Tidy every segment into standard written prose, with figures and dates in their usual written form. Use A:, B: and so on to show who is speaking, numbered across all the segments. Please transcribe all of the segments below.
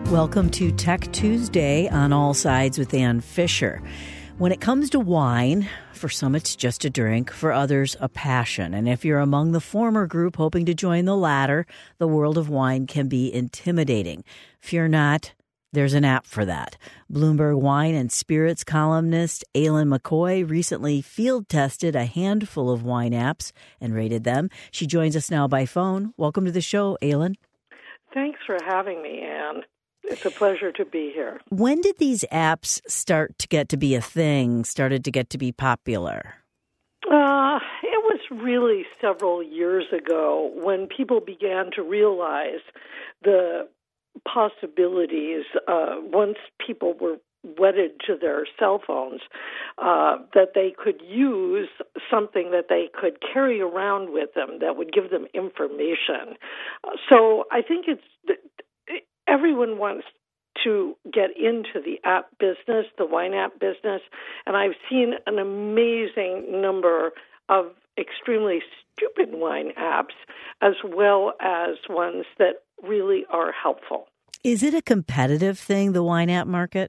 A: Welcome to Tech Tuesday on All Sides with Ann Fisher. When it comes to wine, for some it's just a drink, for others a passion. And if you're among the former group hoping to join the latter, the world of wine can be intimidating. Fear not, there's an app for that. Bloomberg Wine and Spirits columnist Aileen McCoy recently field tested a handful of wine apps and rated them. She joins us now by phone. Welcome to the show, Aileen.
B: Thanks for having me, Ann. It's a pleasure to be here.
A: When did these apps start to get to be a thing, started to get to be popular?
B: It was really several years ago when people began to realize the possibilities once people were wedded to their cell phones, that they could use something that they could carry around with them that would give them information. So I think everyone wants to get into the app business, the wine app business, and I've seen an amazing number of extremely stupid wine apps as well as ones that really are helpful.
A: Is it a competitive thing, the wine app market?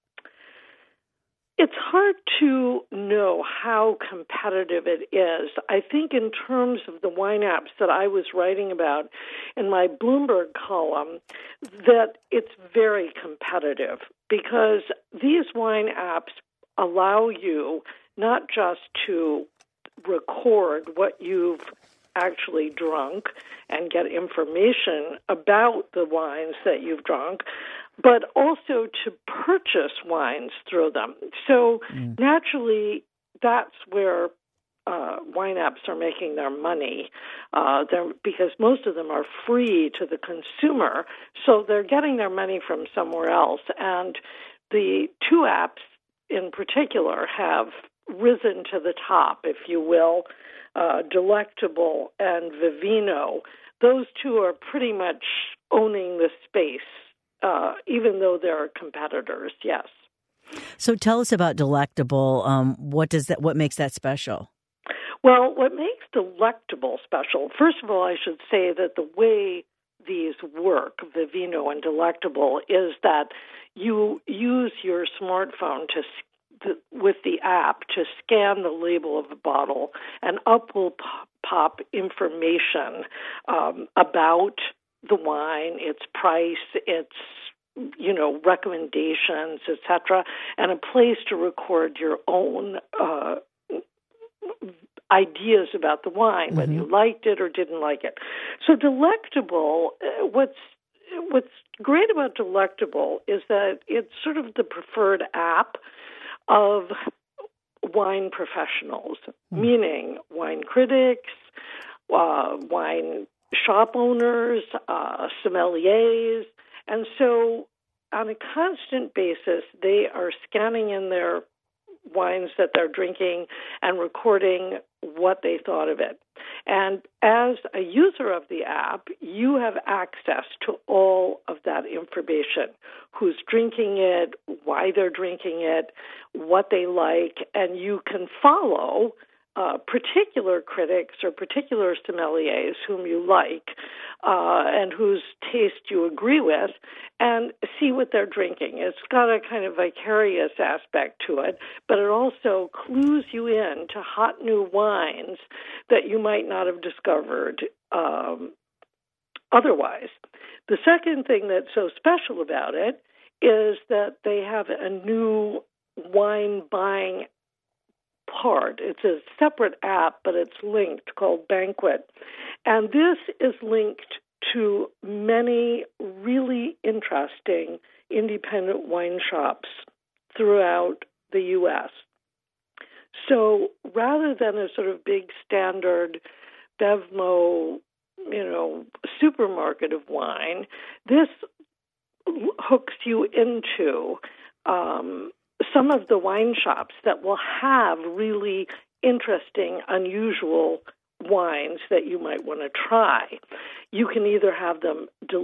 B: It's hard to know how competitive it is. I think in terms of the wine apps that I was writing about in my Bloomberg column, that it's very competitive because these wine apps allow you not just to record what you've actually drunk and get information about the wines that you've drunk, but also to purchase wines through them. So naturally, that's where wine apps are making their money, because most of them are free to the consumer, so they're getting their money from somewhere else. And the two apps in particular have risen to the top, if you will, Delectable and Vivino. Those two are pretty much owning the space, even though they're competitors, yes.
A: So tell us about Delectable. What makes that special?
B: Well, what makes Delectable special, first of all, I should say that the way these work, Vivino and Delectable, is that you use your smartphone with the app to scan the label of the bottle, and up will pop information about the wine, its price, its recommendations, etc., and a place to record your own ideas about the wine, whether you liked it or didn't like it. So Delectable, what's great about Delectable is that it's sort of the preferred app of wine professionals, meaning wine critics, wine shop owners, sommeliers. And so on a constant basis, they are scanning in their wines that they're drinking and recording what they thought of it. And as a user of the app, you have access to all of that information: who's drinking it, why they're drinking it, what they like, and you can follow particular critics or particular sommeliers whom you like and whose taste you agree with, and see what they're drinking. It's got a kind of vicarious aspect to it, but it also clues you in to hot new wines that you might not have discovered otherwise. The second thing that's so special about it is that they have a new wine buying part. It's a separate app, but it's linked, called Banquet. And this is linked to many really interesting independent wine shops throughout the U.S. So rather than a sort of big standard Bevmo, supermarket of wine, this hooks you into some of the wine shops that will have really interesting, unusual wines that you might want to try. You can either have them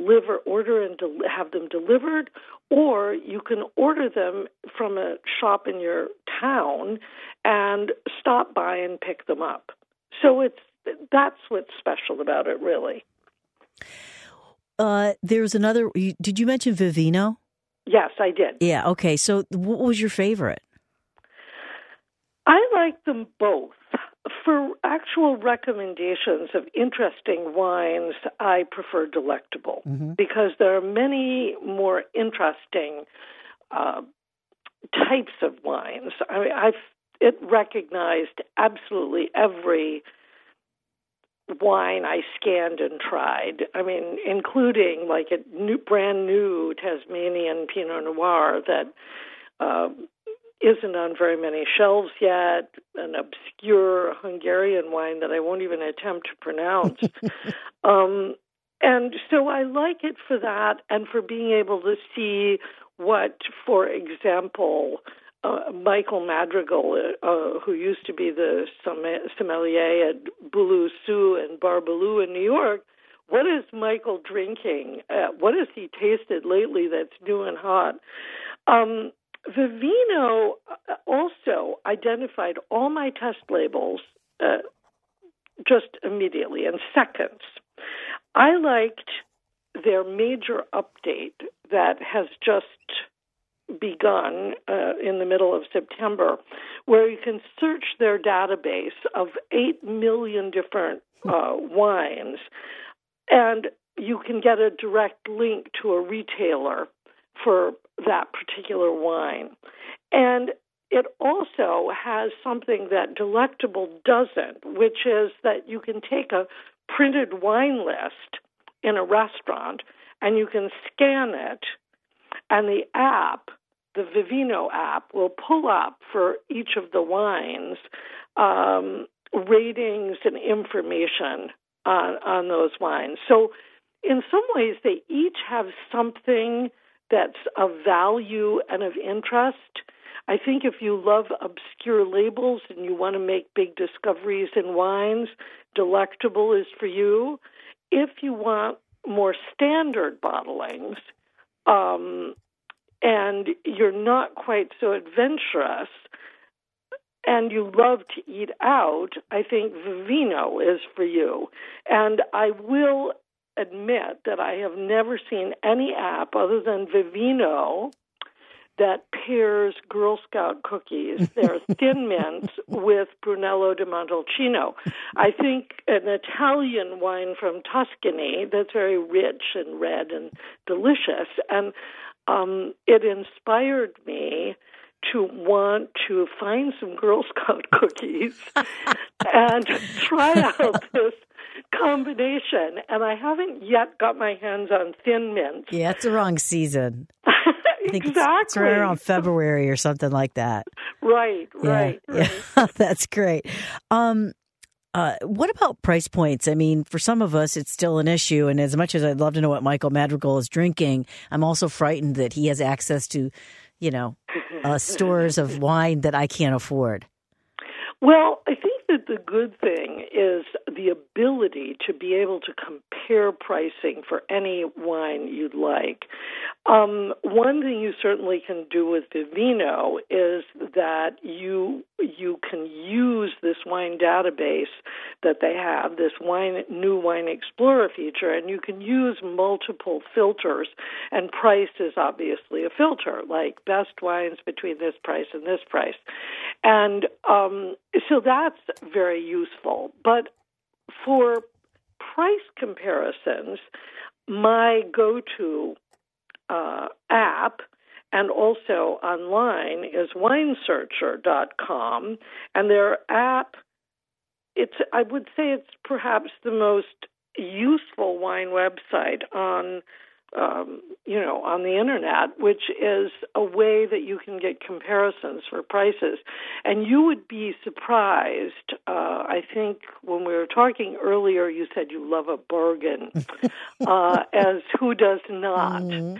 B: have them delivered, or you can order them from a shop in your town and stop by and pick them up. So that's what's special about it, really.
A: there's another. Did you mention Vivino?
B: Yes, I did.
A: Yeah. Okay. So, what was your favorite?
B: I like them both. For actual recommendations of interesting wines, I prefer Delectable because there are many more interesting types of wines. I mean, it recognized absolutely every wine I scanned and tried. I mean, including like a brand new Tasmanian Pinot Noir that isn't on very many shelves yet, an obscure Hungarian wine that I won't even attempt to pronounce. And so I like it for that and for being able to see what, for example, Michael Madrigal, who used to be the sommelier at Boulou Sue and Bar Boulou in New York, what is Michael drinking? What has he tasted lately that's new and hot? Vivino also identified all my test labels just immediately, in seconds. I liked their major update that has just begun in the middle of September, where you can search their database of 8 million different wines, and you can get a direct link to a retailer for that particular wine. And it also has something that Delectable doesn't, which is that you can take a printed wine list in a restaurant and you can scan it, and the app, the Vivino app, will pull up for each of the wines ratings and information on those wines. So in some ways, they each have something that's of value and of interest. I think if you love obscure labels and you want to make big discoveries in wines, Delectable is for you. If you want more standard bottlings, and you're not quite so adventurous, and you love to eat out, I think Vivino is for you. And I will admit that I have never seen any app other than Vivino that pairs Girl Scout cookies, their Thin Mints, with Brunello di Montalcino. I think an Italian wine from Tuscany that's very rich and red and delicious. And it inspired me to want to find some Girl Scout cookies and try out this combination. And I haven't yet got my hands on Thin Mints.
A: Yeah, it's the wrong season. I think
B: Exactly.
A: It's right around February or something like that.
B: Right.
A: Yeah. That's great. What about price points? I mean, for some of us, it's still an issue. And as much as I'd love to know what Michael Madrigal is drinking, I'm also frightened that he has access to, stores of wine that I can't afford.
B: Well, I think that the good thing is the ability to be able to compare pricing for any wine you'd like. One thing you certainly can do with Vivino is that you can use this wine database that they have, this new Wine Explorer feature, and you can use multiple filters, and price is obviously a filter, like best wines between this price and this price. And so that's very useful. But for price comparisons, my go-to app and also online is winesearcher.com, and their app, I would say it's perhaps the most useful wine website on the internet, which is a way that you can get comparisons for prices. And you would be surprised. I think when we were talking earlier, you said you love a bargain, as who does not? Mm-hmm.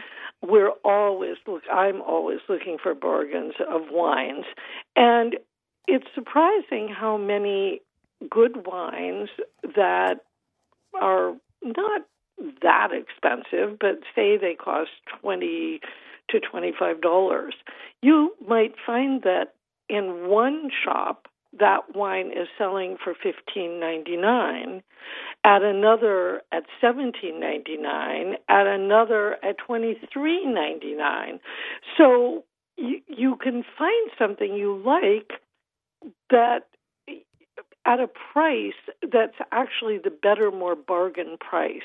B: I'm always looking for bargains of wines. And it's surprising how many good wines that are not that expensive, but say they cost $20 to $25. You might find that in one shop that wine is selling for $15.99, at another at $17.99, at another at $23.99. So you can find something you like that at a price that's actually the better, more bargain price.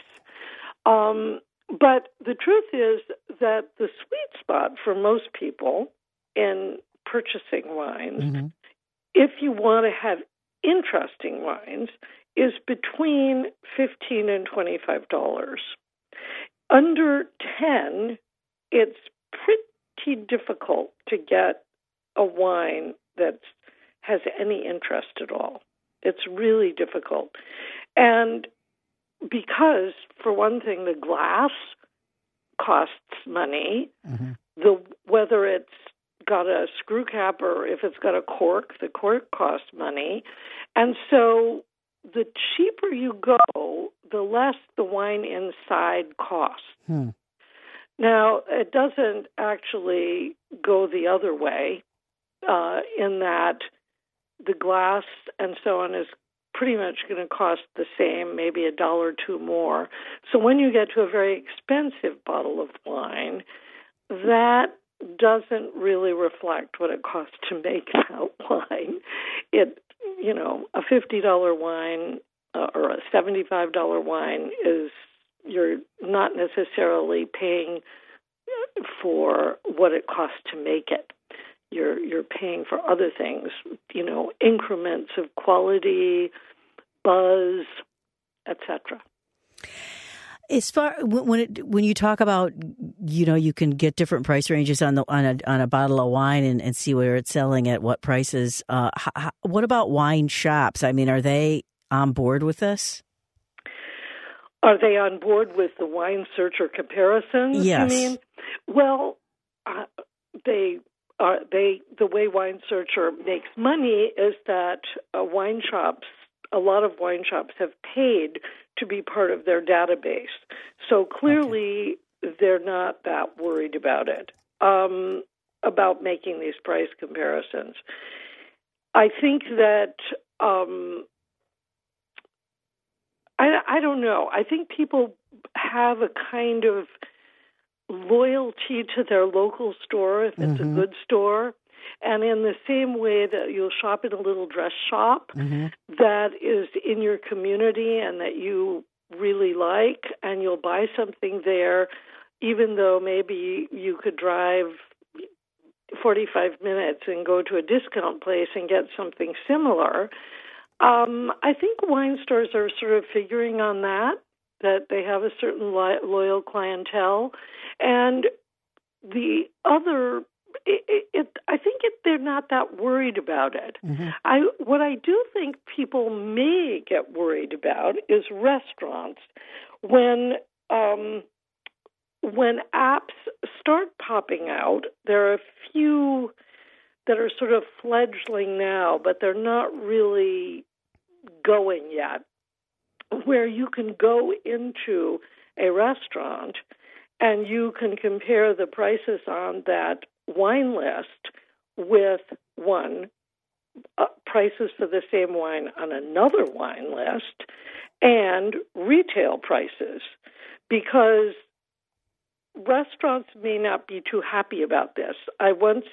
B: But the truth is that the sweet spot for most people in purchasing wines, mm-hmm. if you want to have interesting wines, is between $15 and $25. Under 10, it's pretty difficult to get a wine that has any interest at all. It's really difficult. And because, for one thing, the glass costs money, mm-hmm. Whether it's got a screw cap or if it's got a cork, the cork costs money. And so the cheaper you go, the less the wine inside costs. Now, it doesn't actually go the other way in that the glass and so on is pretty much going to cost the same, maybe $1 or $2 more. So when you get to a very expensive bottle of wine, that doesn't really reflect what it costs to make that wine. A $50 wine or a $75 wine you're not necessarily paying for what it costs to make it. You're paying for other things, increments of quality, buzz, etc.
A: As far when you talk about, you can get different price ranges on a bottle of wine and see where it's selling at what prices. What about wine shops? I mean, are they on board with this?
B: Are they on board with the wine search or comparisons?
A: Yes.
B: You mean? Well, they are. The way Wine Searcher makes money is that a lot of wine shops have paid to be part of their database. So clearly, they're not that worried about it, about making these price comparisons. I think that, I don't know. I think people have a kind of loyalty to their local store if it's mm-hmm. a good store. And in the same way that you'll shop in a little dress shop mm-hmm. that is in your community and that you really like, and you'll buy something there, even though maybe you could drive 45 minutes and go to a discount place and get something similar. I think wine stores are sort of figuring on that they have a certain loyal clientele. And the other, I think they're not that worried about it. Mm-hmm. What I do think people may get worried about is restaurants. When apps start popping out, there are a few that are sort of fledgling now, but they're not really going yet, where you can go into a restaurant and you can compare the prices on that wine list with prices for the same wine on another wine list and retail prices, because restaurants may not be too happy about this. I once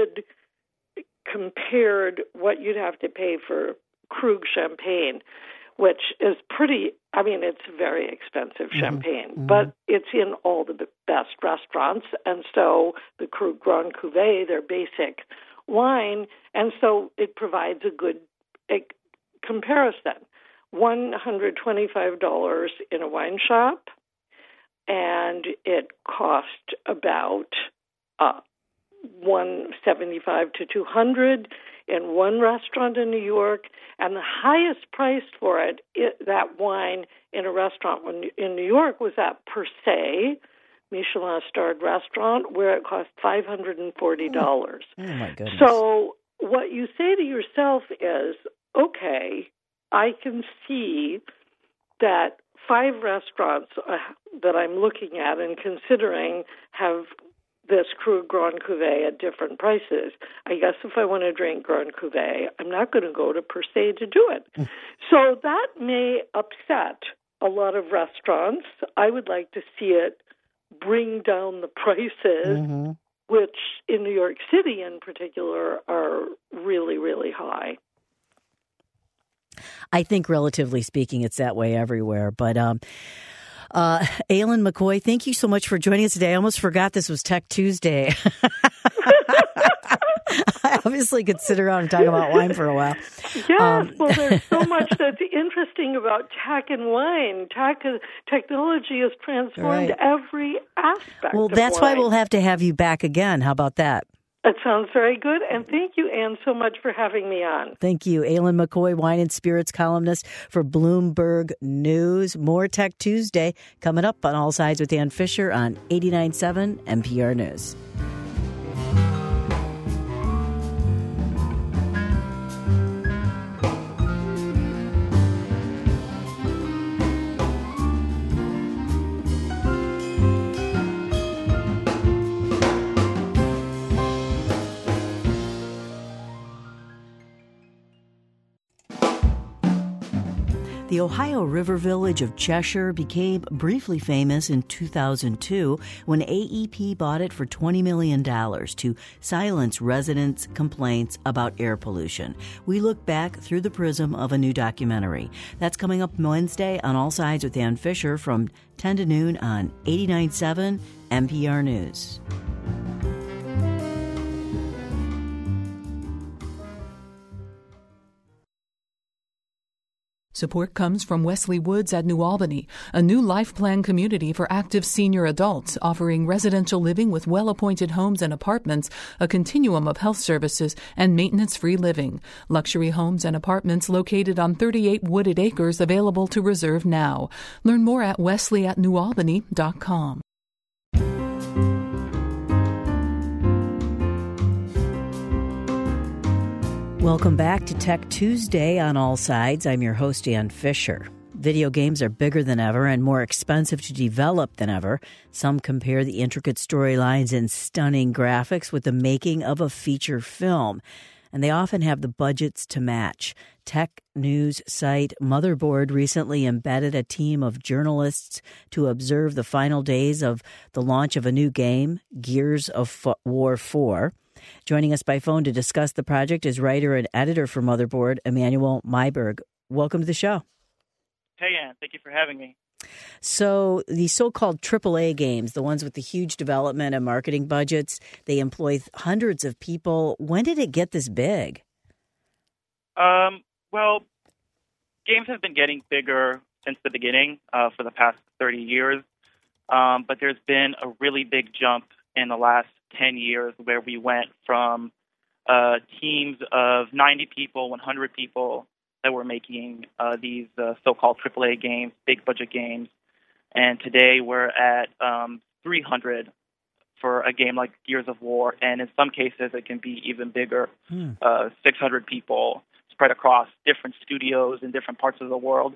B: compared what you'd have to pay for Krug champagne, which is it's very expensive champagne, mm-hmm. but it's in all the best restaurants. And so the Krug Grand Cuvée, their basic wine, and so it provides a good comparison. $125 in a wine shop, and it cost about $175 to $200 in one restaurant in New York, and the highest price for that wine in a restaurant in New York was at Per Se, Michelin-starred restaurant, where it cost $540.
A: Oh my goodness.
B: So what you say to yourself is, okay, I can see that 5 restaurants that I'm looking at and considering have this Krug Grand Cuvée at different prices. I guess if I want to drink Grand Cuvée, I'm not going to go to Per Se to do it. So that may upset a lot of restaurants. I would like to see it bring down the prices, which in New York City in particular are really, really high.
A: I think, relatively speaking, it's that way everywhere. But Aylin McCoy, thank you so much for joining us today. I almost forgot this was Tech Tuesday. I obviously could sit around and talk about wine for a while.
B: Yes, well, there's so much that's interesting about tech and wine. Technology has transformed every aspect
A: Well,
B: of
A: that's
B: wine.
A: why we'll have to have you back again. How about that?
B: That sounds very good. And thank you, Anne, so much for having me on.
A: Thank you. Aylin McCoy, wine and spirits columnist for Bloomberg News. More Tech Tuesday coming up on All Sides with Ann Fisher on 89.7 NPR News. The Ohio River village of Cheshire became briefly famous in 2002 when AEP bought it for $20 million to silence residents' complaints about air pollution. We look back through the prism of a new documentary. That's coming up Wednesday on All Sides with Ann Fisher from 10 to noon on 89.7 NPR News.
C: Support comes from Wesley Woods at New Albany, a new life plan community for active senior adults offering residential living with well-appointed homes and apartments, a continuum of health services, and maintenance-free living. Luxury homes and apartments located on 38 wooded acres available to reserve now. Learn more at wesleyatnewalbany.com.
A: Welcome back to Tech Tuesday on All Sides. I'm your host, Ann Fisher. Video games are bigger than ever and more expensive to develop than ever. Some compare the intricate storylines and stunning graphics with the making of a feature film, and they often have the budgets to match. Tech news site Motherboard recently embedded a team of journalists to observe the final days of the launch of a new game, Gears of War 4. Joining us by phone to discuss the project is writer and editor for Motherboard, Emmanuel Myberg. Welcome to the show.
D: Hey, Ann. Thank you for having me.
A: So the so-called AAA games, the ones with the huge development and marketing budgets, they employ hundreds of people. When did it get this big?
D: Well, games have been getting bigger since the beginning for the past 30 years, but there's been a really big jump in the last 10 years where we went from teams of 90 people, 100 people that were making these so-called AAA games, big-budget games, and today we're at 300 for a game like Gears of War, and in some cases it can be even bigger, 600 people spread across different studios in different parts of the world.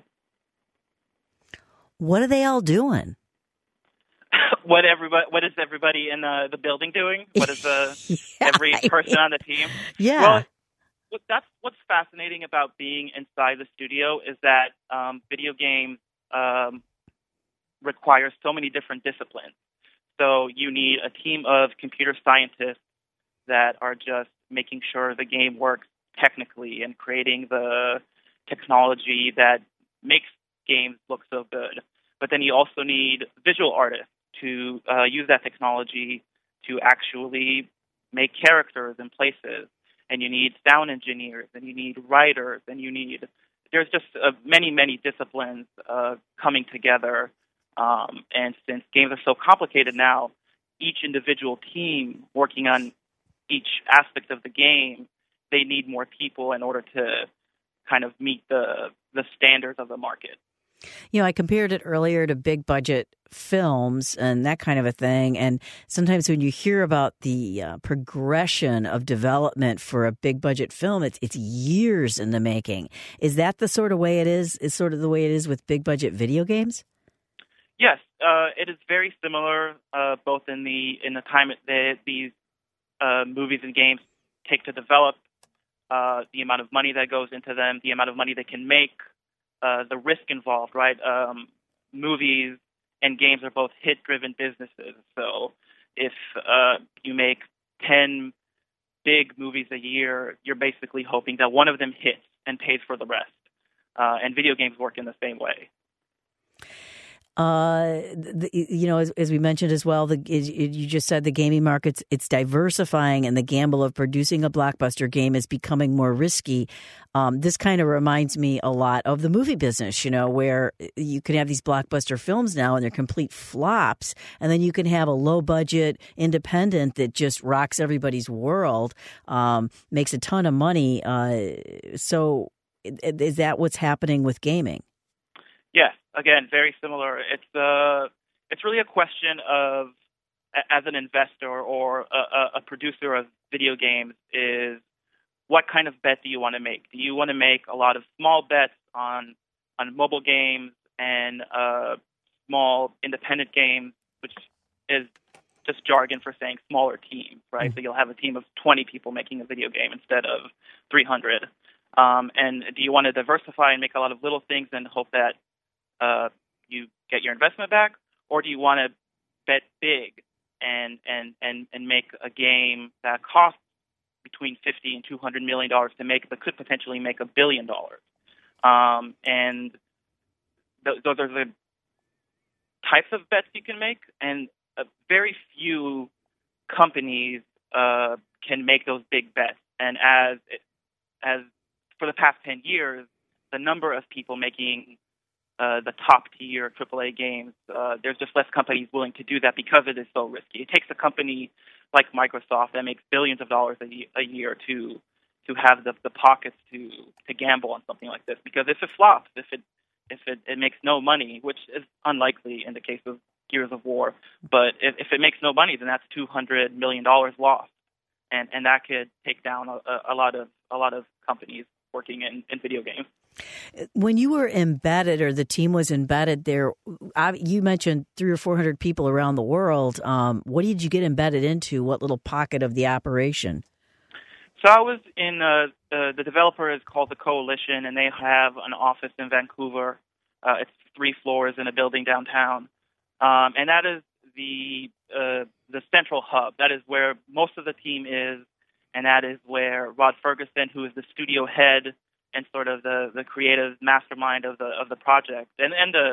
A: What are they all doing?
D: What is everybody in the building doing? What is every person on the team?
A: Yeah.
D: Well, that's what's fascinating about being inside the studio is that video games require so many different disciplines. So you need a team of computer scientists that are just making sure the game works technically and creating the technology that makes games look so good. But then you also need visual artists to use that technology to actually make characters and places. And you need sound engineers, and you need writers, and there's just many, many disciplines coming together. And since games are so complicated now, each individual team working on each aspect of the game, they need more people in order to kind of meet the standards of the market.
A: You know, I compared it earlier to big budget films and that kind of a thing. And sometimes when you hear about the progression of development for a big budget film, it's years in the making. Is that the sort of way it is? Is sort of the way it is with big budget video games?
D: Yes, it is very similar, both in the time that these movies and games take to develop, the amount of money that goes into them, the amount of money they can make, the risk involved, right? Movies and games are both hit-driven businesses. So if you make 10 big movies a year, you're basically hoping that one of them hits and pays for the rest. And video games work in the same way.
A: As we mentioned as well, you just said the gaming market's it's diversifying, and the gamble of producing a blockbuster game is becoming more risky. This kind of reminds me a lot of the movie business, where you can have these blockbuster films now and they're complete flops, and then you can have a low budget independent that just rocks everybody's world, makes a ton of money. So is that what's happening with gaming?
D: Yes, again, very similar. It's really a question of, as an investor or a producer of video games, is what kind of bet do you want to make? Do you want to make a lot of small bets on mobile games and small independent games, which is just jargon for saying smaller teams, right? So you'll have a team of 20 people making a video game instead of 300. And do you want to diversify and make a lot of little things and hope that you get your investment back, or do you want to bet big and make a game that costs between $50 and $200 million to make, but could potentially make $1 billion? And those are the types of bets you can make, and very few companies can make those big bets. And as for the past 10 years, the number of people making the top tier AAA games, there's just less companies willing to do that because it is so risky. It takes a company like Microsoft that makes billions of dollars a year to have the pockets to gamble on something like this. Because if it flops, if it makes no money, which is unlikely in the case of Gears of War, but if it makes no money, then that's $200 million lost, and that could take down a lot of companies working in video games.
A: When you were embedded, or the team was embedded there, you mentioned 300 or 400 people around the world. What did you get embedded into? What little pocket of the operation?
D: So I was in the developer is called the Coalition, and they have an office in Vancouver. It's 3 floors in a building downtown, and that is the central hub. That is where most of the team is, and that is where Rod Ferguson, who is the studio head and sort of the creative mastermind of the project, and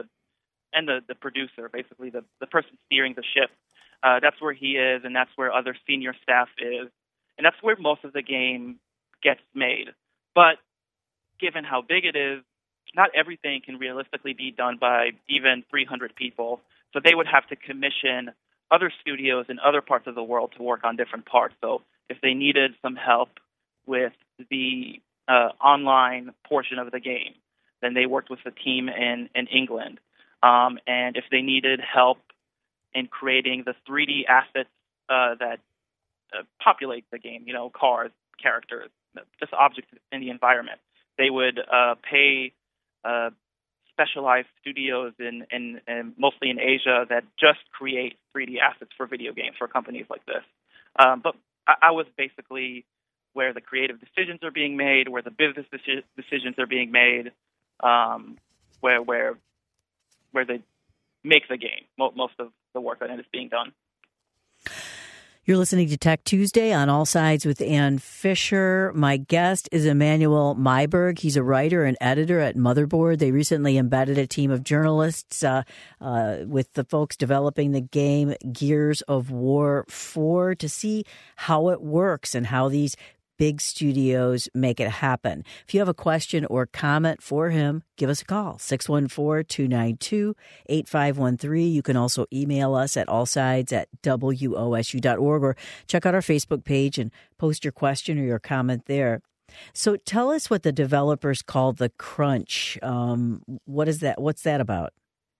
D: the producer, basically the person steering the ship. That's where he is, and that's where other senior staff is, and that's where most of the game gets made. But given how big it is, not everything can realistically be done by even 300 people. So they would have to commission other studios in other parts of the world to work on different parts. So if they needed some help with the online portion of the game, then they worked with a team in England. And if they needed help in creating the 3D assets that populate the game, cars, characters, just objects in the environment, they would pay specialized studios in mostly in Asia that just create 3D assets for video games for companies like this. But I was basically where the creative decisions are being made, where the business decisions are being made, where they make the game. Most of the work that is being done.
A: You're listening to Tech Tuesday on All Sides with Ann Fisher. My guest is Emmanuel Myberg. He's a writer and editor at Motherboard. They recently embedded a team of journalists with the folks developing the game Gears of War 4 to see how it works and how these big studios make it happen. If you have a question or comment for him, give us a call, 614-292-8513. You can also email us at allsides@wosu.org, or check out our Facebook page and post your question or your comment there. So tell us what the developers call the crunch. What is that? What's that about?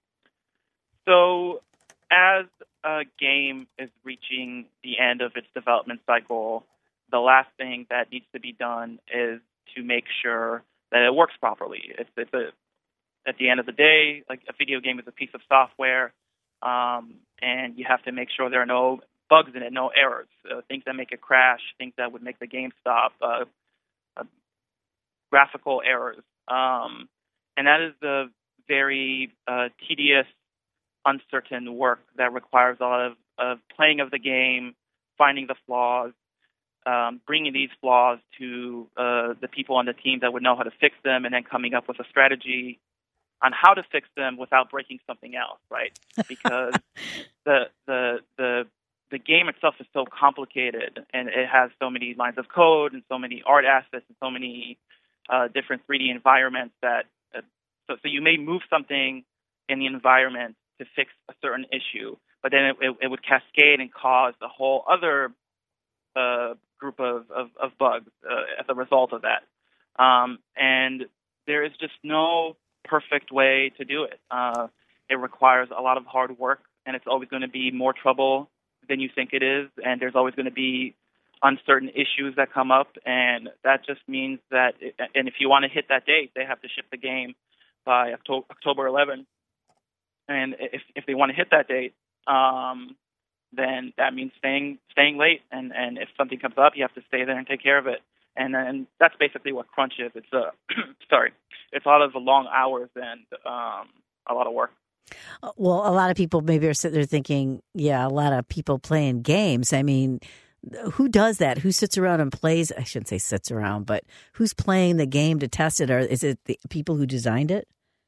D: So as a game is reaching the end of its development cycle, the last thing that needs to be done is to make sure that it works properly. It's at the end of the day, like a video game is a piece of software, and you have to make sure there are no bugs in it, no errors, things that make it crash, things that would make the game stop, graphical errors. And that is the very tedious, uncertain work that requires a lot of playing of the game, finding the flaws, bringing these flaws to the people on the team that would know how to fix them, and then coming up with a strategy on how to fix them without breaking something else, right? Because the game itself is so complicated, and it has so many lines of code and so many art assets and so many different 3D environments that so you may move something in the environment to fix a certain issue, but then it would cascade and cause a whole other group of bugs as a result of that. And there is just no perfect way to do it. It requires a lot of hard work, and it's always going to be more trouble than you think it is, and there's always going to be uncertain issues that come up, and that just means that, and if you want to hit that date, they have to ship the game by October 11th. And if they want to hit that date, then that means staying late. And if something comes up, you have to stay there and take care of it. And then that's basically what crunch is. It's it's a lot of long hours and a lot of work.
A: Well, a lot of people maybe are sitting there thinking, yeah, a lot of people playing games. I mean, who does that? Who sits around and plays? I shouldn't say sits around, but who's playing the game to test it? Or is it the people who designed it?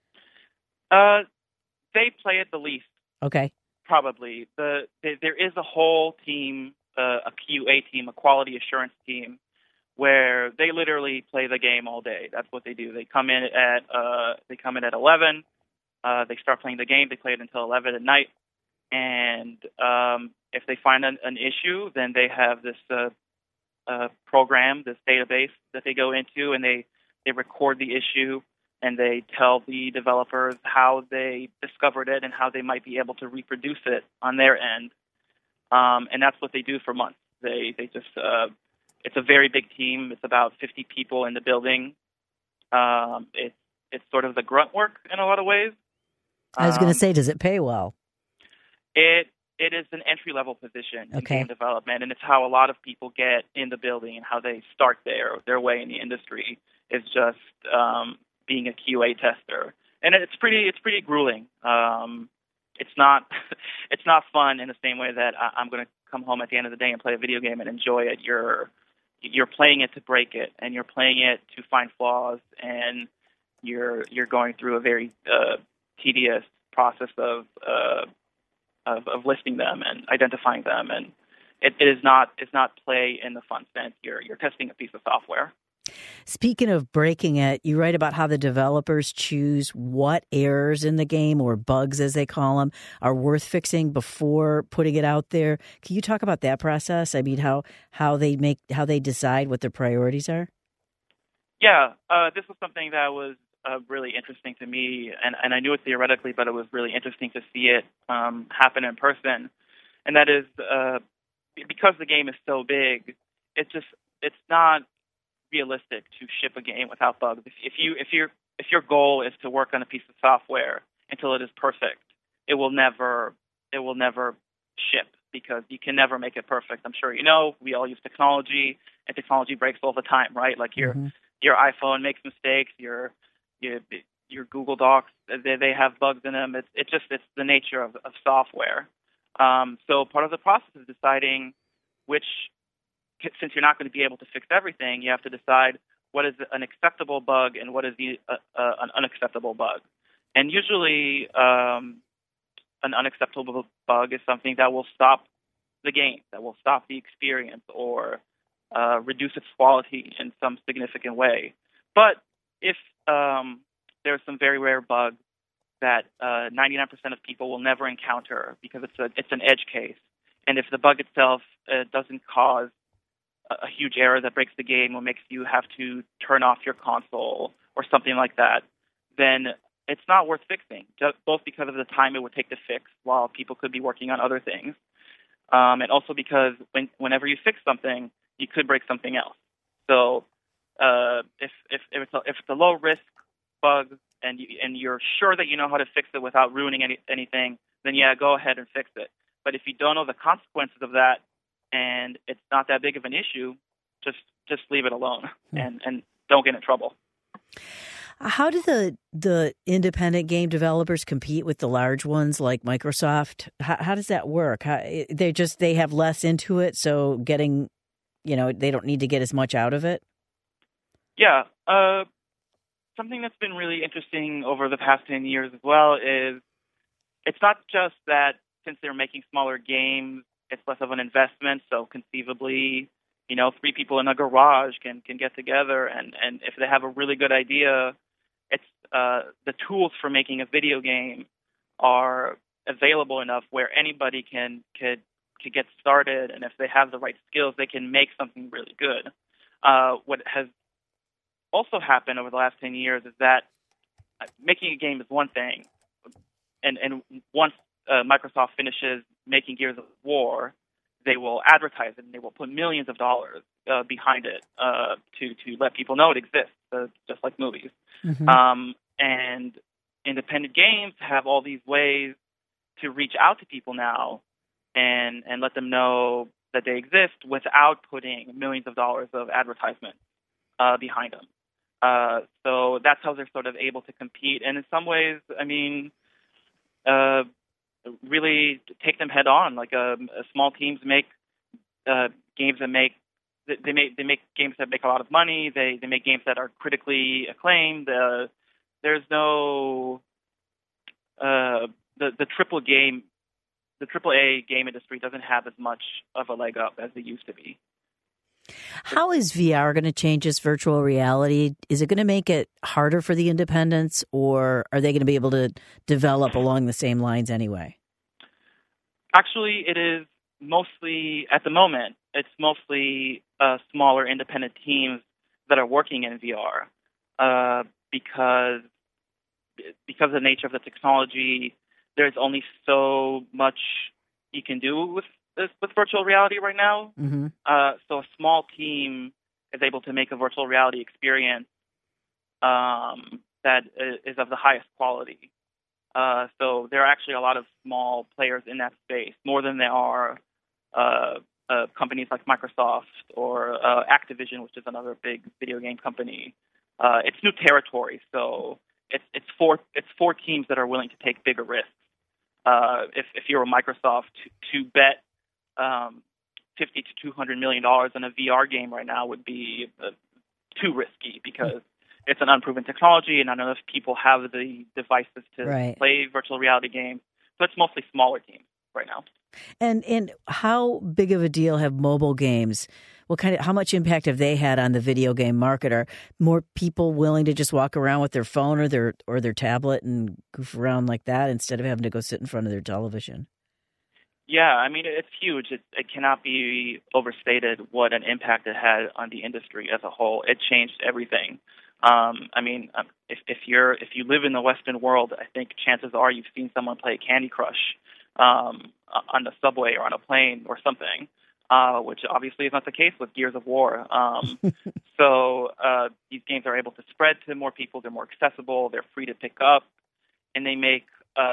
D: They play it the least.
A: Okay.
D: Probably. There is a whole team, a QA team, a quality assurance team, where they literally play the game all day. That's what they do. They come in at 11. They start playing the game. They play it until 11 at night. And if they find an issue, then they have this program, this database that they go into, and they record the issue, and they tell the developers how they discovered it and how they might be able to reproduce it on their end. And that's what they do for months. They just it's a very big team. It's about 50 people in the building. It's sort of the grunt work in a lot of ways.
A: I was going to say, does it pay well?
D: It is an entry-level position in game development, and it's how a lot of people get in the building and how they start their way in the industry is just being a QA tester. And it's pretty grueling. It's not fun in the same way that I'm going to come home at the end of the day and play a video game and enjoy it. You're playing it to break it, and you're playing it to find flaws, and you're going through a very tedious process of listing them and identifying them, and it's not play in the fun sense. You're testing a piece of software.
A: Speaking of breaking it, you write about how the developers choose what errors in the game, or bugs as they call them, are worth fixing before putting it out there. Can you talk about that process? I mean, how they decide what their priorities are?
D: Yeah, this was something that was really interesting to me, and I knew it theoretically, but it was really interesting to see it happen in person. And that is because the game is so big, it's not realistic to ship a game without bugs. If your goal is to work on a piece of software until it is perfect, it will never ship, because you can never make it perfect. I'm sure you know, we all use technology, and technology breaks all the time, right? Like your iPhone makes mistakes, your Google Docs, they have bugs in them. It's the nature of software. So part of the process is deciding since you're not going to be able to fix everything, you have to decide what is an acceptable bug and what is an unacceptable bug. And usually an unacceptable bug is something that will stop the game, that will stop the experience, or reduce its quality in some significant way. But if there's some very rare bugs that 99% of people will never encounter because it's an edge case, and if the bug itself doesn't cause a huge error that breaks the game or makes you have to turn off your console or something like that, then it's not worth fixing, both because of the time it would take to fix while people could be working on other things, and also because whenever you fix something, you could break something else. So if it's a low risk bug and you're sure that you know how to fix it without ruining anything, then yeah, go ahead and fix it. But if you don't know the consequences of that and it's not that big of an issue, just leave it alone and don't get in trouble.
A: How do the independent game developers compete with the large ones like Microsoft? How does that work? They have less into it, so getting, they don't need to get as much out of it?
D: Yeah. Something that's been really interesting over the past 10 years as well is it's not just that since they're making smaller games, it's less of an investment. So conceivably, 3 people in a garage can get together, and if they have a really good idea, it's the tools for making a video game are available enough where anybody could get started, and if they have the right skills, they can make something really good. What has also happened over the last 10 years is that making a game is one thing, and once Microsoft finishes making Gears of War, they will advertise it and they will put millions of dollars behind it to let people know it exists, just like movies. Mm-hmm. And independent games have all these ways to reach out to people now and let them know that they exist without putting millions of dollars of advertisement behind them. So that's how they're sort of able to compete. And in some ways, really take them head on. Like small teams make games that make games that make a lot of money. They make games that are critically acclaimed. There's no the AAA game industry doesn't have as much of a leg up as it used to be.
A: How is VR going to change this virtual reality? Is it going to make it harder for the independents, or are they going to be able to develop along the same lines anyway?
D: Actually, it is mostly, at the moment, it's mostly smaller independent teams that are working in VR because of the nature of the technology. There's only so much you can do with virtual reality right now. Mm-hmm. So a small team is able to make a virtual reality experience that is of the highest quality. So there are actually a lot of small players in that space, more than there are companies like Microsoft or Activision, which is another big video game company. It's new territory, so it's four teams that are willing to take bigger risks. If you're a Microsoft, to bet $50 to $200 million in a VR game right now would be too risky because it's an unproven technology, and not enough people have the devices to play virtual reality games. So it's mostly smaller teams right now.
A: And how big of a deal have mobile games? How much impact have they had on the video game market? Are more people willing to just walk around with their phone or their tablet and goof around like that instead of having to go sit in front of their television?
D: Yeah, it's huge. It cannot be overstated what an impact it had on the industry as a whole. It changed everything. If you live in the Western world, I think chances are you've seen someone play Candy Crush on the subway or on a plane or something, which obviously is not the case with Gears of War. So these games are able to spread to more people. They're more accessible. They're free to pick up, and they make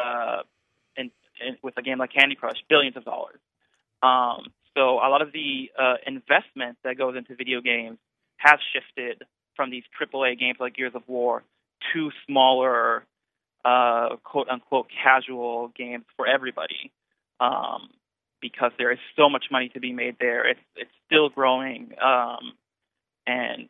D: with a game like Candy Crush billions of dollars. So a lot of the investment that goes into video games has shifted from these AAA games like Gears of War to smaller, quote-unquote, casual games for everybody, because there is so much money to be made there. It's still growing, and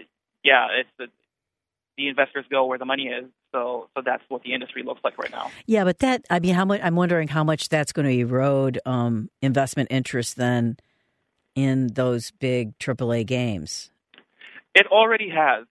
D: the investors go where the money is. So that's what the industry looks like right now. Yeah, but
A: I'm wondering how much that's going to erode investment interest then in those big AAA games.
D: It already has.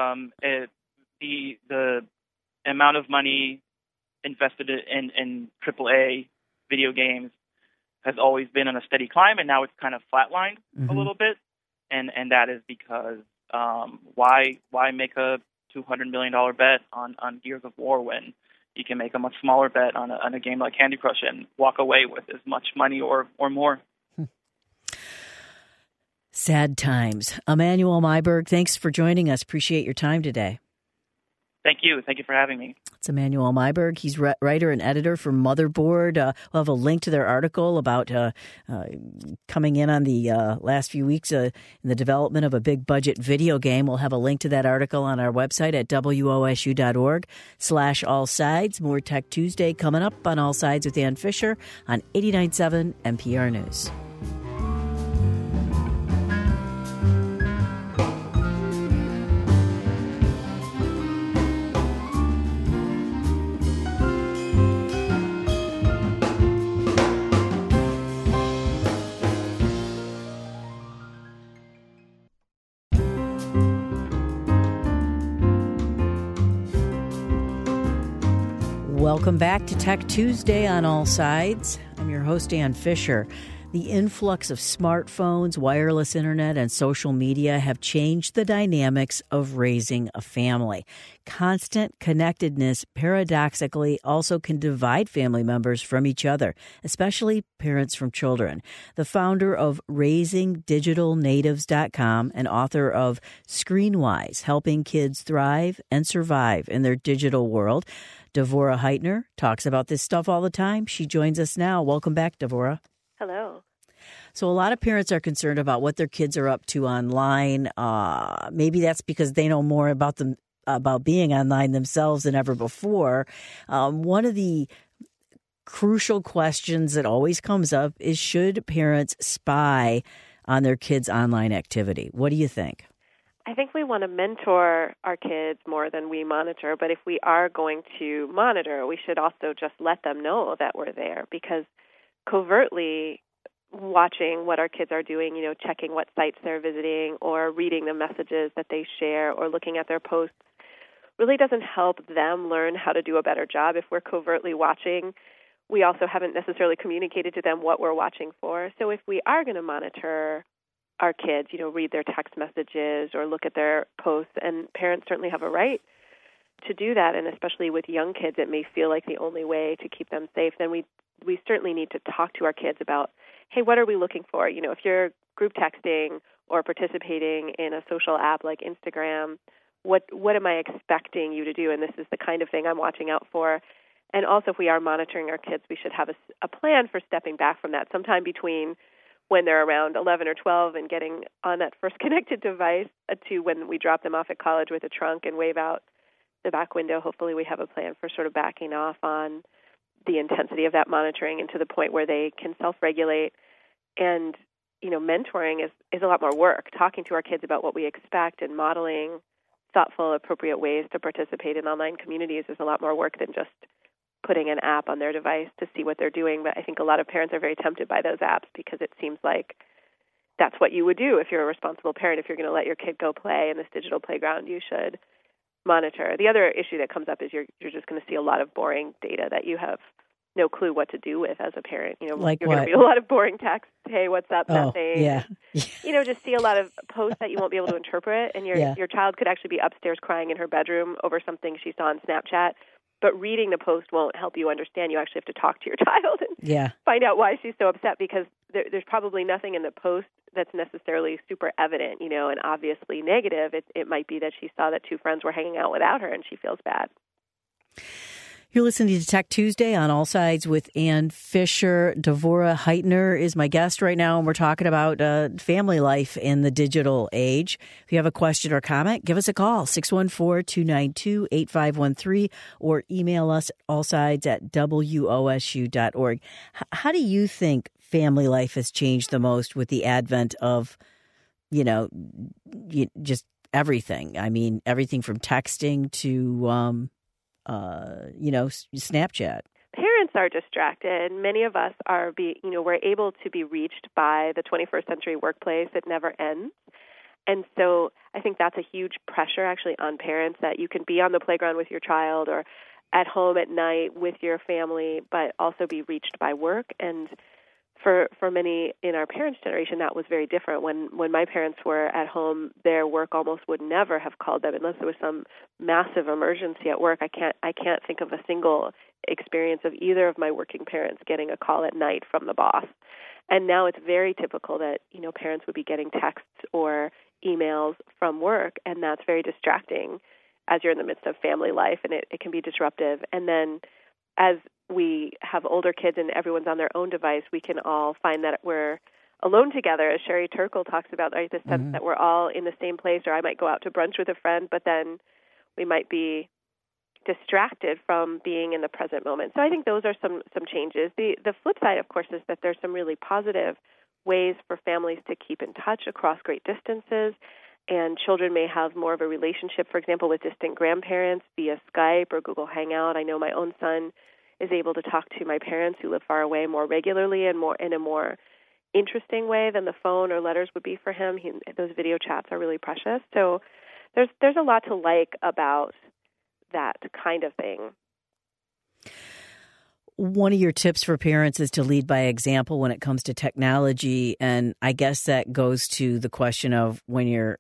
D: The amount of money invested in AAA video games has always been on a steady climb, and now it's kind of flatlined a little bit. And that is because why make a $200 million bet on Gears of War when you can make a much smaller bet on a game like Candy Crush and walk away with as much money or more?
A: Sad times. Emanuel Myberg, thanks for joining us. Appreciate your time today.
D: Thank you. Thank you for having me.
A: It's Emmanuel Myberg. He's writer and editor for Motherboard. We'll have a link to their article about coming in on the last few weeks in the development of a big budget video game. We'll have a link to that article on our website at wosu.org/allsides. More Tech Tuesday coming up on All Sides with Ann Fisher on 89.7 NPR News. Welcome back to Tech Tuesday on All Sides. I'm your host, Ann Fisher. The influx of smartphones, wireless internet, and social media have changed the dynamics of raising a family. Constant connectedness, paradoxically, also can divide family members from each other, especially parents from children. The founder of RaisingDigitalNatives.com and author of Screenwise, Helping Kids Thrive and Survive in Their Digital World, Devorah Heitner talks about this stuff all the time. She joins us now. Welcome back, Devorah.
E: Hello.
A: So a lot of parents are concerned about what their kids are up to online. Maybe that's because they know more about being online themselves than ever before. One of the crucial questions that always comes up is, should parents spy on their kids' online activity? What do you think?
E: I think we want to mentor our kids more than we monitor, but if we are going to monitor, we should also just let them know that we're there, because covertly watching what our kids are doing, checking what sites they're visiting or reading the messages that they share or looking at their posts really doesn't help them learn how to do a better job. If we're covertly watching, we also haven't necessarily communicated to them what we're watching for. So if we are going to monitor our kids, read their text messages or look at their posts, and parents certainly have a right to do that, and especially with young kids, it may feel like the only way to keep them safe, then we certainly need to talk to our kids about, hey, what are we looking for? If you're group texting or participating in a social app like Instagram, what am I expecting you to do? And this is the kind of thing I'm watching out for. And also, if we are monitoring our kids, we should have a plan for stepping back from that sometime between when they're around 11 or 12 and getting on that first connected device to when we drop them off at college with a trunk and wave out the back window. Hopefully we have a plan for sort of backing off on the intensity of that monitoring and to the point where they can self-regulate. And, mentoring is a lot more work. Talking to our kids about what we expect and modeling thoughtful, appropriate ways to participate in online communities is a lot more work than just putting an app on their device to see what they're doing. But I think a lot of parents are very tempted by those apps because it seems like that's what you would do if you're a responsible parent. If you're going to let your kid go play in this digital playground, you should monitor. The other issue that comes up is you're just going to see a lot of boring data that you have no clue what to do with as a parent.
A: Like
E: you're
A: what?
E: going to be a lot of boring texts. Hey, what's up? Nothing.
A: Yeah.
E: Just see a lot of posts that you won't be able to interpret, and your child could actually be upstairs crying in her bedroom over something she saw on Snapchat. But reading the post won't help you understand. You actually have to talk to your child and find out why she's so upset, because there's probably nothing in the post that's necessarily super evident, and obviously negative. It might be that she saw that two friends were hanging out without her and she feels bad.
A: You're listening to Tech Tuesday on All Sides with Ann Fisher. Devorah Heitner is my guest right now, and we're talking about family life in the digital age. If you have a question or comment, give us a call, 614-292-8513, or email us allsides@wosu.org. How do you think family life has changed the most with the advent of, just everything? I mean, everything from texting to Snapchat.
E: Parents are distracted. Many of us we're able to be reached by the 21st century workplace. It never ends. And so I think that's a huge pressure actually on parents, that you can be on the playground with your child or at home at night with your family, but also be reached by work. And for many in our parents' generation, that was very different. When my parents were at home, their work almost would never have called them unless there was some massive emergency at work. I can't think of a single experience of either of my working parents getting a call at night from the boss. And now it's very typical that, parents would be getting texts or emails from work, and that's very distracting. as you're in the midst of family life, and it can be disruptive. And then as we have older kids and everyone's on their own device, we can all find that we're alone together, as Sherry Turkle talks about, right? The sense that we're all in the same place, or I might go out to brunch with a friend, but then we might be distracted from being in the present moment. So I think those are some changes. The flip side, of course, is that there's some really positive ways for families to keep in touch across great distances, and children may have more of a relationship, for example, with distant grandparents via Skype or Google Hangout. I know my own son is able to talk to my parents who live far away more regularly and more in a more interesting way than the phone or letters would be for him. Those video chats are really precious. So there's a lot to like about that kind of thing.
A: One of your tips for parents is to lead by example when it comes to technology, and I guess that goes to the question of when you're,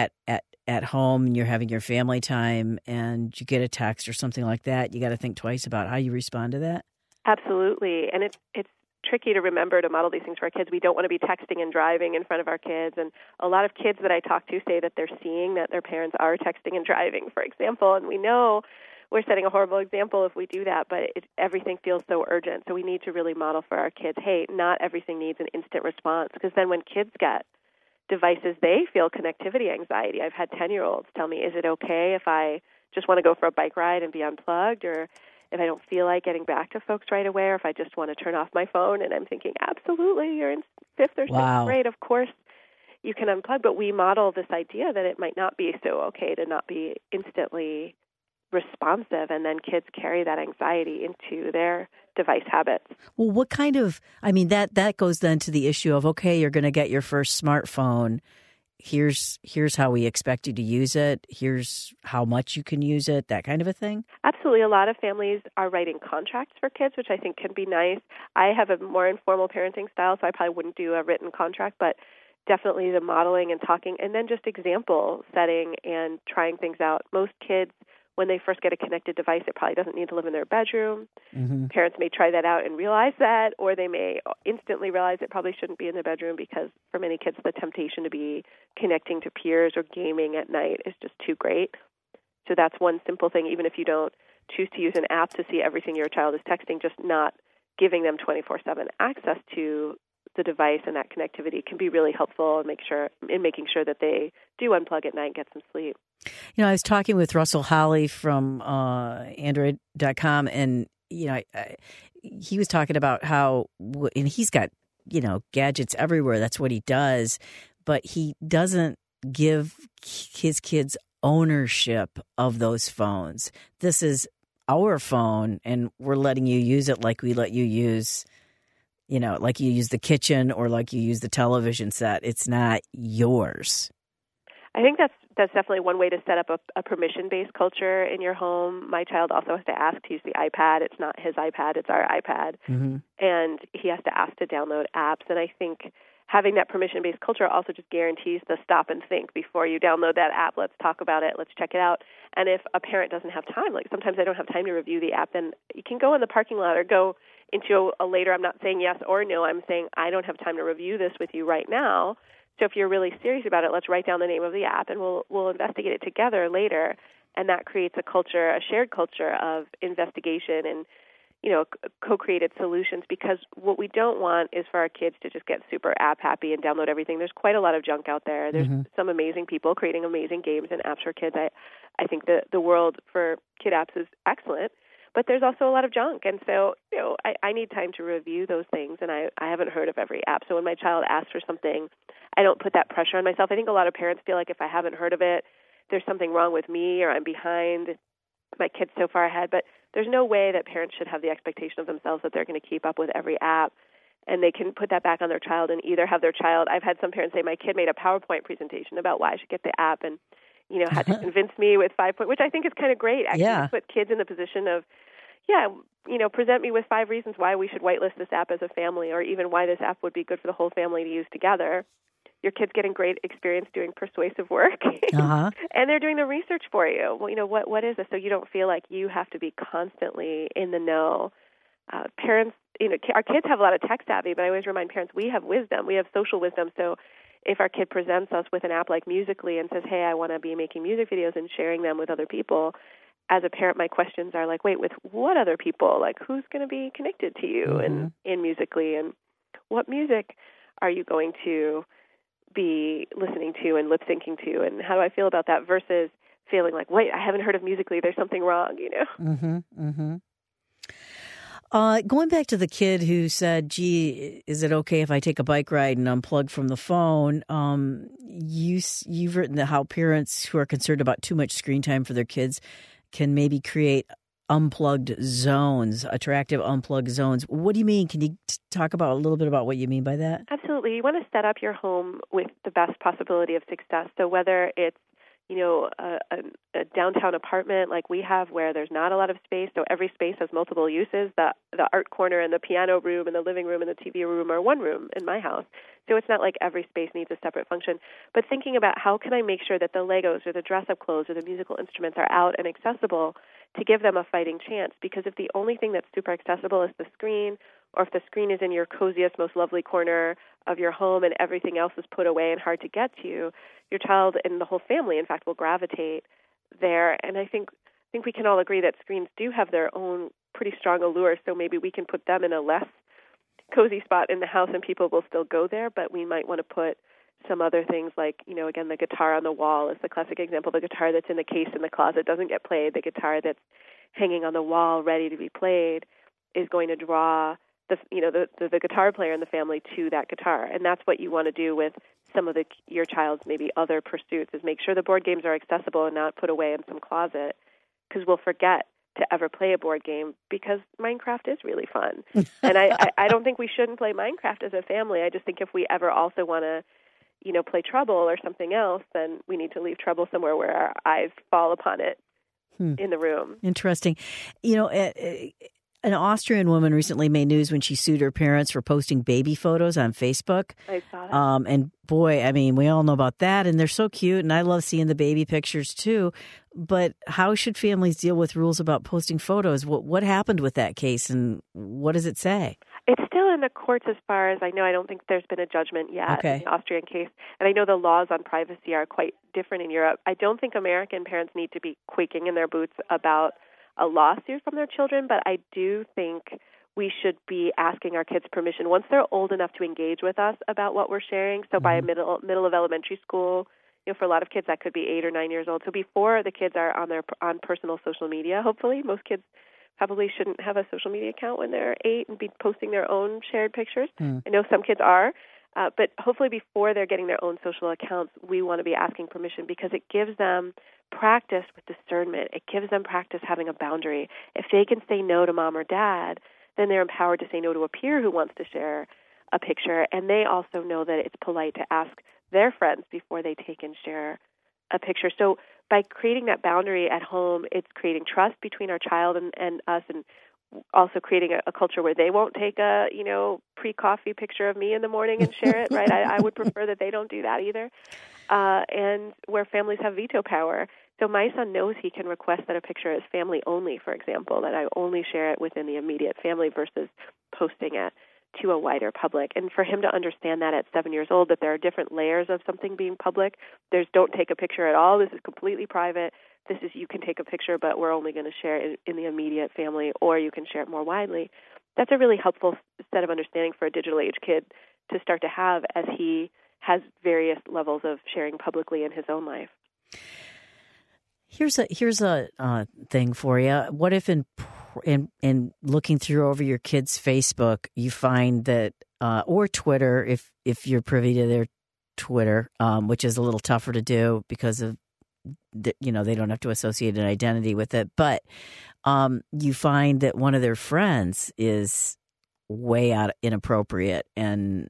A: at home and you're having your family time and you get a text or something like that, you got to think twice about how you respond to that.
E: Absolutely, and it's tricky to remember to model these things for our kids. We don't want to be texting and driving in front of our kids, and a lot of kids that I talk to say that they're seeing that their parents are texting and driving, for example, and we know we're setting a horrible example if we do that, but everything feels so urgent. So we need to really model for our kids, hey, not everything needs an instant response, because then when kids get devices, they feel connectivity anxiety. I've had 10-year-olds tell me, is it okay if I just want to go for a bike ride and be unplugged, or if I don't feel like getting back to folks right away, or if I just want to turn off my phone? And I'm thinking, absolutely, you're in 5th or 6th grade, of course you can unplug, but we model this idea that it might not be so okay to not be instantly responsive, and then kids carry that anxiety into their device habits.
A: Well, what kind of, that goes then to the issue of, okay, you're going to get your first smartphone. Here's how we expect you to use it. Here's how much you can use it, that kind of a thing?
E: Absolutely. A lot of families are writing contracts for kids, which I think can be nice. I have a more informal parenting style, so I probably wouldn't do a written contract, but definitely the modeling and talking, and then just example setting and trying things out. Most kids, when they first get a connected device, it probably doesn't need to live in their bedroom. Mm-hmm. Parents may try that out and realize that, or they may instantly realize it probably shouldn't be in the bedroom, because for many kids, the temptation to be connecting to peers or gaming at night is just too great. So that's one simple thing. Even if you don't choose to use an app to see everything your child is texting, just not giving them 24/7 access to the device and that connectivity can be really helpful in making sure that they do unplug at night and get some sleep.
A: I was talking with Russell Holly from Android.com, and, he was talking about how, and he's got, gadgets everywhere. That's what he does. But he doesn't give his kids ownership of those phones. This is our phone, and we're letting you use it like we let you use, like you use the kitchen or like you use the television set. It's not yours.
E: I think that's definitely one way to set up a permission-based culture in your home. My child also has to ask to use the iPad. It's not his iPad, it's our iPad. Mm-hmm. And he has to ask to download apps. And I think having that permission-based culture also just guarantees the stop and think before you download that app. Let's talk about it. Let's check it out. And if a parent doesn't have time, like sometimes I don't have time to review the app, then you can go in the parking lot or go into a later. I'm not saying yes or no. I'm saying I don't have time to review this with you right now. So if you're really serious about it, let's write down the name of the app, and we'll investigate it together later. And that creates a culture, a shared culture of investigation and, co-created solutions. Because what we don't want is for our kids to just get super app happy and download everything. There's quite a lot of junk out there. There's some amazing people creating amazing games and apps for kids. I think the world for kid apps is excellent. But there's also a lot of junk. And so, I need time to review those things, and I haven't heard of every app. So when my child asks for something, I don't put that pressure on myself. I think a lot of parents feel like if I haven't heard of it, there's something wrong with me or I'm behind. My kid's so far ahead. But there's no way that parents should have the expectation of themselves that they're going to keep up with every app. And they can put that back on their child and either have their child. I've had some parents say, my kid made a PowerPoint presentation about why I should get the app and, had to convince me with 5 points, which I think is kind of great. Actually, put kids in the position of, present me with 5 reasons why we should whitelist this app as a family, or even why this app would be good for the whole family to use together. Your kid's getting great experience doing persuasive work, and they're doing the research for you. Well, what is this? So you don't feel like you have to be constantly in the know. Parents, our kids have a lot of tech savvy, but I always remind parents we have wisdom. We have social wisdom. So if our kid presents us with an app like Musical.ly and says, hey, I want to be making music videos and sharing them with other people, as a parent, my questions are like, wait, with what other people? Like, who's going to be connected to you in Musical.ly? And what music are you going to be listening to and lip-syncing to? And how do I feel about that versus feeling like, wait, I haven't heard of Musical.ly. There's something wrong,
A: Going back to the kid who said, gee, is it okay if I take a bike ride and unplug from the phone? You've written that how parents who are concerned about too much screen time for their kids can maybe create unplugged zones, attractive unplugged zones. What do you mean? Can you talk about a little bit about what you mean by that?
E: Absolutely. You want to set up your home with the best possibility of success. So whether it's a downtown apartment like we have where there's not a lot of space, so every space has multiple uses. The art corner and the piano room and the living room and the TV room are one room in my house. So it's not like every space needs a separate function. But thinking about how can I make sure that the Legos or the dress-up clothes or the musical instruments are out and accessible to give them a fighting chance. Because if the only thing that's super accessible is the screen, or if the screen is in your coziest, most lovely corner of your home and everything else is put away and hard to get to, your child and the whole family, in fact, will gravitate there. And I think we can all agree that screens do have their own pretty strong allure, so maybe we can put them in a less cozy spot in the house and people will still go there, but we might want to put some other things like, again, the guitar on the wall is the classic example. The guitar that's in the case in the closet doesn't get played. The guitar that's hanging on the wall ready to be played is going to draw the guitar player in the family to that guitar. And that's what you want to do with some of your child's maybe other pursuits, is make sure the board games are accessible and not put away in some closet, because we'll forget to ever play a board game because Minecraft is really fun. And I don't think we shouldn't play Minecraft as a family. I just think if we ever also want to play Trouble or something else, then we need to leave Trouble somewhere where our eyes fall upon it in the room.
A: Interesting. An Austrian woman recently made news when she sued her parents for posting baby photos on Facebook.
E: I saw that.
A: And boy, I mean, we all know about that, and they're so cute, and I love seeing the baby pictures too. But how should families deal with rules about posting photos? What happened with that case, and what does it say?
E: It's still in the courts as far as I know. I don't think there's been a judgment yet in the Austrian case. And I know the laws on privacy are quite different in Europe. I don't think American parents need to be quaking in their boots about a lawsuit from their children, but I do think we should be asking our kids permission once they're old enough to engage with us about what we're sharing. So by middle of elementary school, for a lot of kids that could be 8 or 9 years old. So before the kids are on personal social media, hopefully most kids probably shouldn't have a social media account when they're 8 and be posting their own shared pictures. I know some kids are, but hopefully before they're getting their own social accounts, we want to be asking permission because it gives them practice with discernment. It gives them practice having a boundary. If they can say no to mom or dad, then they're empowered to say no to a peer who wants to share a picture. And they also know that it's polite to ask their friends before they take and share a picture. So by creating that boundary at home, it's creating trust between our child and us, and also creating a culture where they won't take a, pre-coffee picture of me in the morning and share it, right? I would prefer that they don't do that either. And where families have veto power. So my son knows he can request that a picture is family only, for example, that I only share it within the immediate family versus posting it to a wider public. And for him to understand that at 7 years old, that there are different layers of something being public. There's don't take a picture at all. This is completely private. This is you can take a picture, but we're only going to share it in the immediate family, or you can share it more widely. That's a really helpful set of understanding for a digital age kid to start to have as he has various levels of sharing publicly in his own life.
A: Here's a thing for you. What if in looking through over your kid's Facebook, you find that or Twitter, if you're privy to their Twitter, which is a little tougher to do because of they don't have to associate an identity with it, but you find that one of their friends is way out inappropriate, and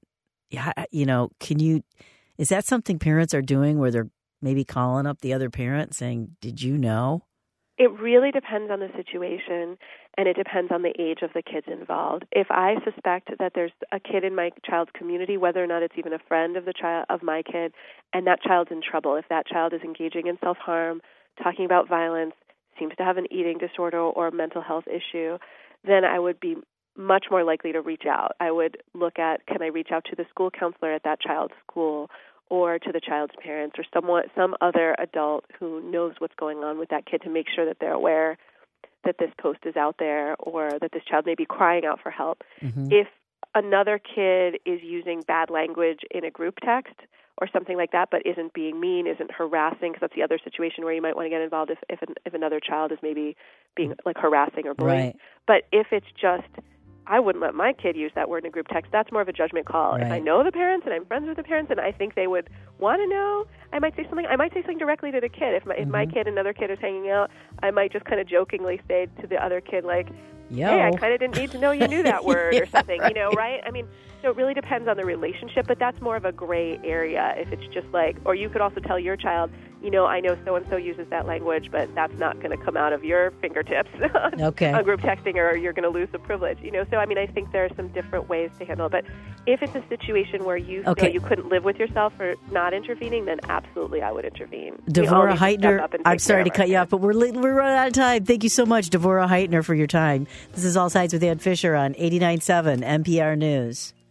A: is that something parents are doing where they're maybe calling up the other parent saying, "Did you know?"
E: It really depends on the situation, and it depends on the age of the kids involved. If I suspect that there's a kid in my child's community, whether or not it's even a friend of the child of my kid, and that child's in trouble, if that child is engaging in self-harm, talking about violence, seems to have an eating disorder or a mental health issue, then I would be much more likely to reach out. I would look at, can I reach out to the school counselor at that child's school, or to the child's parents or some other adult who knows what's going on with that kid to make sure that they're aware that this post is out there or that this child may be crying out for help. Mm-hmm. If another kid is using bad language in a group text or something like that, but isn't being mean, isn't harassing, because that's the other situation where you might want to get involved if another child is maybe being like harassing or bullying.
A: Right.
E: But if it's just, I wouldn't let my kid use that word in a group text, that's more of a judgment call.
A: Right.
E: If I know the parents and I'm friends with the parents and I think they would want to know, I might say something directly to the kid. If my kid and another kid is hanging out, I might just kind of jokingly say to the other kid, like, hey, I kind of didn't need to know you knew that word or something, right? I mean, so it really depends on the relationship, but that's more of a gray area if it's just like, or you could also tell your child, I know so-and-so uses that language, but that's not going to come out of your fingertips on group texting, or you're going to lose the privilege, So, I mean, I think there are some different ways to handle it. But if it's a situation where you feel you couldn't live with yourself for not intervening, then absolutely I would intervene.
A: Devorah Heitner, I'm sorry to cut you off, but we're running out of time. Thank you so much, Devorah Heitner, for your time. This is All Sides with Ann Fisher on 89.7 NPR News.